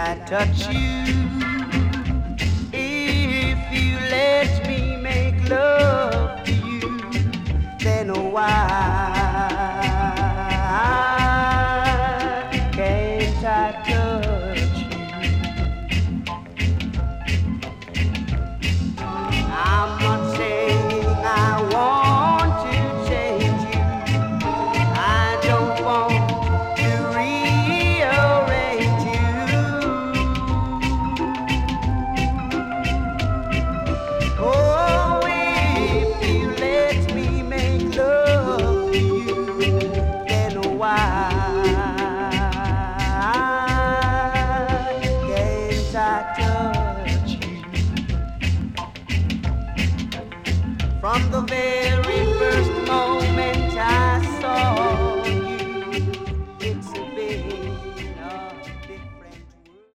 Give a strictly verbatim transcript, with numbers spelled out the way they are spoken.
I touch you? If you let me make love to you, then why can't I touch